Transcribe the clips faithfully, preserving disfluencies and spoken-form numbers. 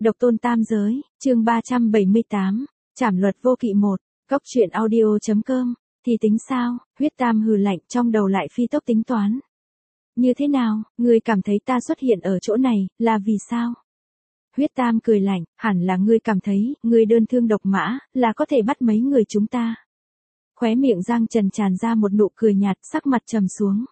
Độc tôn tam giới, chương ba trăm bảy mươi tám, trảm luật vô kỵ một, cốc truyện audio.com, thì tính sao, huyết tam hừ lạnh trong đầu lại phi tốc tính toán. Như thế nào, ngươi cảm thấy ta xuất hiện ở chỗ này, là vì sao? Huyết tam cười lạnh, hẳn là ngươi cảm thấy, ngươi đơn thương độc mã, là có thể bắt mấy người chúng ta. Khóe miệng Giang Trần tràn ra một nụ cười nhạt, sắc mặt trầm xuống.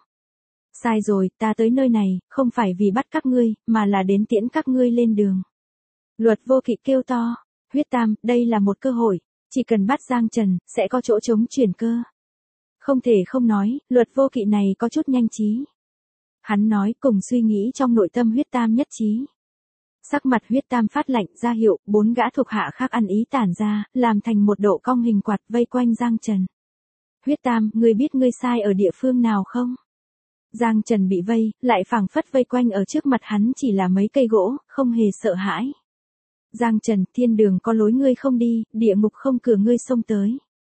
Sai rồi, ta tới nơi này, không phải vì bắt các ngươi, mà là đến tiễn các ngươi lên đường. Luật vô kỵ kêu to, huyết tam, đây là một cơ hội, chỉ cần bắt Giang Trần, sẽ có chỗ trống chuyển cơ. Không thể không nói, luật vô kỵ này có chút nhanh trí. Hắn nói cùng suy nghĩ trong nội tâm huyết tam nhất trí. Sắc mặt huyết tam phát lạnh ra hiệu, bốn gã thuộc hạ khác ăn ý tản ra, làm thành một độ cong hình quạt vây quanh Giang Trần. Huyết tam, ngươi biết ngươi sai ở địa phương nào không? Giang Trần bị vây, lại phảng phất vây quanh ở trước mặt hắn chỉ là mấy cây gỗ, không hề sợ hãi. Giang Trần, thiên đường có lối ngươi không đi, địa ngục không cửa ngươi xông tới.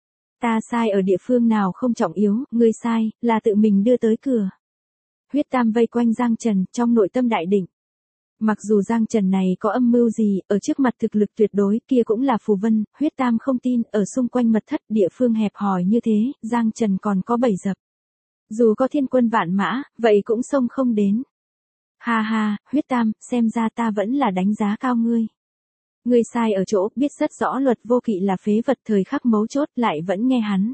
Ta sai ở địa phương nào không trọng yếu, ngươi sai, là tự mình đưa tới cửa. Huyết tam vây quanh Giang Trần, trong nội tâm đại định. Mặc dù Giang Trần này có âm mưu gì, ở trước mặt thực lực tuyệt đối kia cũng là phù vân, huyết tam không tin, ở xung quanh mật thất địa phương hẹp hòi như thế, Giang Trần còn có bẫy dập. Dù có thiên quân vạn mã, vậy cũng xông không đến. Ha ha, huyết tam, xem ra ta vẫn là đánh giá cao ngươi. Ngươi sai ở chỗ, biết rất rõ luật vô kỵ là phế vật thời khắc mấu chốt lại vẫn nghe hắn.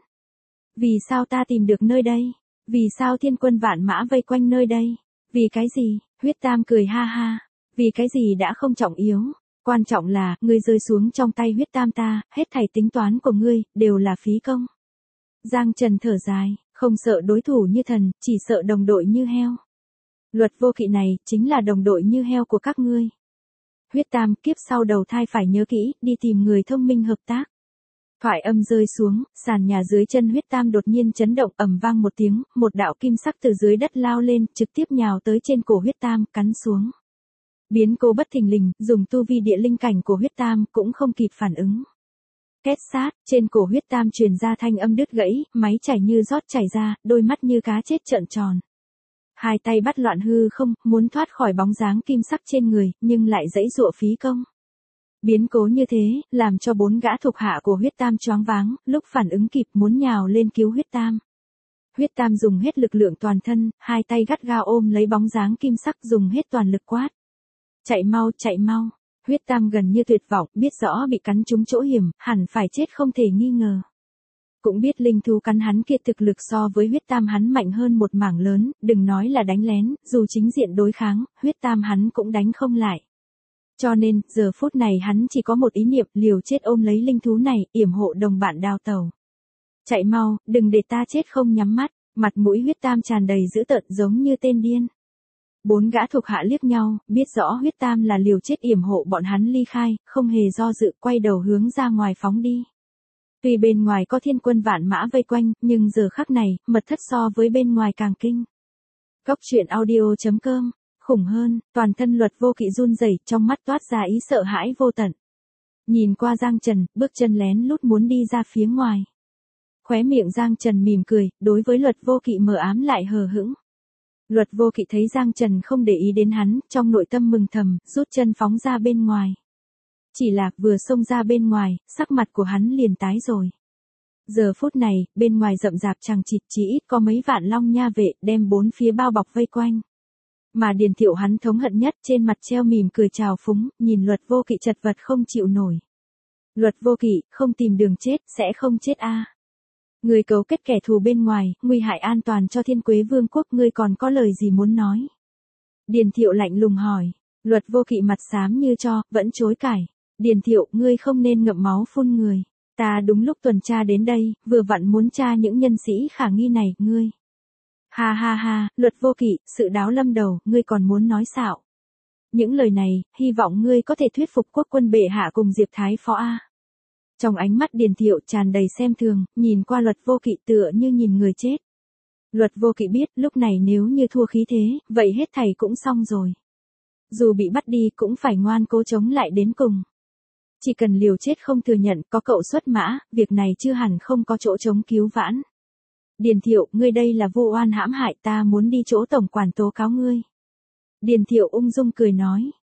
Vì sao ta tìm được nơi đây? Vì sao thiên quân vạn mã vây quanh nơi đây? Vì cái gì? Huyết tam cười ha ha. Vì cái gì đã không trọng yếu. Quan trọng là, ngươi rơi xuống trong tay huyết tam ta, hết thảy tính toán của ngươi, đều là phí công. Giang Trần thở dài, không sợ đối thủ như thần, chỉ sợ đồng đội như heo. Luật vô kỵ này, chính là đồng đội như heo của các ngươi. Huyết tam, kiếp sau đầu thai phải nhớ kỹ, đi tìm người thông minh hợp tác. Thoại âm rơi xuống, sàn nhà dưới chân huyết tam đột nhiên chấn động ầm vang một tiếng, một đạo kim sắc từ dưới đất lao lên, trực tiếp nhào tới trên cổ huyết tam, cắn xuống. Biến cố bất thình lình, dùng tu vi địa linh cảnh của huyết tam, cũng không kịp phản ứng. Két sát, trên cổ huyết tam truyền ra thanh âm đứt gãy, máy chảy như rót chảy ra, đôi mắt như cá chết trợn tròn. Hai tay bắt loạn hư không, muốn thoát khỏi bóng dáng kim sắc trên người, nhưng lại giãy giụa phí công. Biến cố như thế, làm cho bốn gã thuộc hạ của huyết tam choáng váng, lúc phản ứng kịp muốn nhào lên cứu huyết tam. Huyết tam dùng hết lực lượng toàn thân, hai tay gắt gao ôm lấy bóng dáng kim sắc dùng hết toàn lực quát. Chạy mau, chạy mau. Huyết tam gần như tuyệt vọng, biết rõ bị cắn trúng chỗ hiểm, hẳn phải chết không thể nghi ngờ. Cũng biết linh thú cắn hắn kia thực lực so với huyết tam hắn mạnh hơn một mảng lớn, đừng nói là đánh lén, dù chính diện đối kháng, huyết tam hắn cũng đánh không lại. Cho nên, giờ phút này hắn chỉ có một ý niệm, liều chết ôm lấy linh thú này, yểm hộ đồng bạn đào tẩu. Chạy mau, đừng để ta chết không nhắm mắt, mặt mũi huyết tam tràn đầy dữ tợn giống như tên điên. Bốn gã thuộc hạ liếc nhau, biết rõ huyết tam là liều chết yểm hộ bọn hắn ly khai, không hề do dự quay đầu hướng ra ngoài phóng đi. Tuy bên ngoài có thiên quân vạn mã vây quanh, nhưng giờ khắc này, mật thất so với bên ngoài càng kinh. Cốc truyện audio.com, khủng hơn, toàn thân luật vô kỵ run rẩy, trong mắt toát ra ý sợ hãi vô tận. Nhìn qua Giang Trần, bước chân lén lút muốn đi ra phía ngoài. Khóe miệng Giang Trần mỉm cười, đối với luật vô kỵ mờ ám lại hờ hững. Luật vô kỵ thấy Giang Trần không để ý đến hắn, trong nội tâm mừng thầm, rút chân phóng ra bên ngoài. Chỉ là, vừa xông ra bên ngoài, sắc mặt của hắn liền tái rồi. Giờ phút này, bên ngoài rậm rạp chằng chịt chỉ ít có mấy vạn long nha vệ, đem bốn phía bao bọc vây quanh. Mà Điền Thiệu hắn thống hận nhất, trên mặt treo mỉm cười trào phúng, nhìn luật vô kỵ chật vật không chịu nổi. Luật vô kỵ, không tìm đường chết, sẽ không chết a. À. Người cấu kết kẻ thù bên ngoài, nguy hại an toàn cho Thiên Quế Vương quốc, ngươi còn có lời gì muốn nói? Điền Thiệu lạnh lùng hỏi. Luật vô kỵ mặt xám như tro, vẫn chối cãi. Điền Thiệu, ngươi không nên ngậm máu phun người. Ta đúng lúc tuần tra đến đây, vừa vặn muốn tra những nhân sĩ khả nghi này, ngươi. Ha ha ha, luật vô kỵ, sự đáo lâm đầu, ngươi còn muốn nói xạo. Những lời này, hy vọng ngươi có thể thuyết phục quốc quân bệ hạ cùng Diệp Thái Phó A. Trong ánh mắt Điền Thiệu tràn đầy xem thường, nhìn qua luật vô kỵ tựa như nhìn người chết. Luật vô kỵ biết lúc này nếu như thua khí thế, vậy hết thảy cũng xong rồi. Dù bị bắt đi cũng phải ngoan cố chống lại đến cùng. Chỉ cần liều chết không thừa nhận có cậu xuất mã, việc này chưa hẳn không có chỗ chống cứu vãn. Điền Thiệu, ngươi đây là vô oan hãm hại, ta muốn đi chỗ tổng quản tố cáo ngươi. Điền Thiệu ung dung cười nói.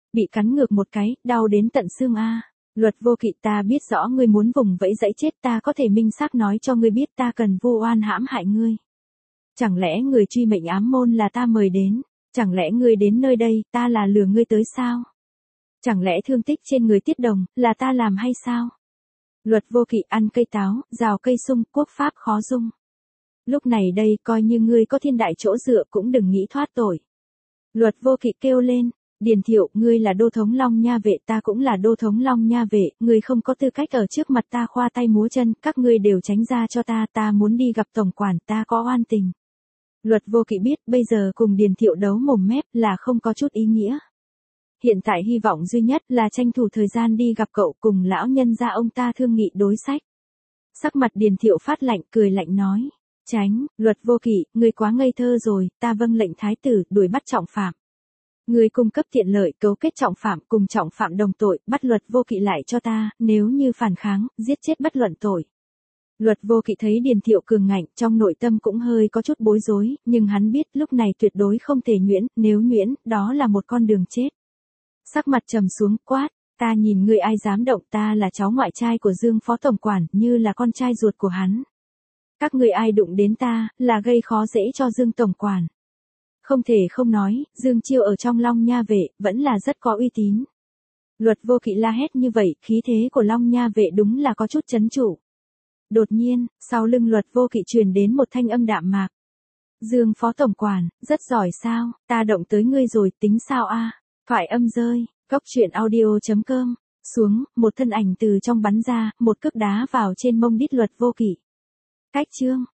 Bị cắn ngược một cái, đau đến tận xương a. Luật Vô Kỵ, ta biết rõ ngươi muốn vùng vẫy dẫy chết, ta có thể minh xác nói cho ngươi biết ta cần vu oan hãm hại ngươi. Chẳng lẽ người truy mệnh ám môn là ta mời đến? Chẳng lẽ ngươi đến nơi đây, ta là lừa ngươi tới sao? Chẳng lẽ thương tích trên người Tiết Đồng, là ta làm hay sao? Luật Vô Kỵ, ăn cây táo, rào cây sung, quốc pháp khó dung. Lúc này đây, coi như ngươi có thiên đại chỗ dựa cũng đừng nghĩ thoát tội. Luật Vô Kỵ kêu lên, Điền Thiệu, ngươi là đô thống Long Nha vệ, ta cũng là đô thống Long Nha vệ, ngươi không có tư cách ở trước mặt ta khoa tay múa chân, các ngươi đều tránh ra cho ta, ta muốn đi gặp tổng quản, ta có oan tình. Luật Vô Kỵ biết, bây giờ cùng Điền Thiệu đấu mồm mép là không có chút ý nghĩa. Hiện tại hy vọng duy nhất là tranh thủ thời gian đi gặp cậu, cùng lão nhân gia ông ta thương nghị đối sách. Sắc mặt Điền Thiệu phát lạnh, cười lạnh nói, tránh, Luật Vô Kỵ, ngươi quá ngây thơ rồi, ta vâng lệnh thái tử, đuổi bắt trọng phạm. Ngươi cung cấp tiện lợi, cấu kết trọng phạm, cùng trọng phạm đồng tội, bắt Luật Vô Kỵ lại cho ta, nếu như phản kháng, giết chết bất luận tội. Luật Vô Kỵ thấy Điền Thiệu cường ngạnh, trong nội tâm cũng hơi có chút bối rối, nhưng hắn biết lúc này tuyệt đối không thể nhuyễn, nếu nhuyễn, đó là một con đường chết. Sắc mặt trầm xuống, quát, ta nhìn ngươi ai dám động, ta là cháu ngoại trai của Dương Phó Tổng Quản, như là con trai ruột của hắn. Các ngươi ai đụng đến ta, là gây khó dễ cho Dương Tổng Quản. Không thể không nói, Dương Chiêu ở trong Long Nha vệ, vẫn là rất có uy tín. Luật Vô Kỵ la hét như vậy, khí thế của Long Nha vệ đúng là có chút chấn trụ. Đột nhiên, sau lưng Luật Vô Kỵ truyền đến một thanh âm đạm mạc. Dương Phó Tổng Quản, rất giỏi sao, ta động tới ngươi rồi, tính sao a? Thoại âm rơi, góc truyện audio chấm com, xuống, một thân ảnh từ trong bắn ra, một cước đá vào trên mông đít Luật Vô Kỵ. Cách chương.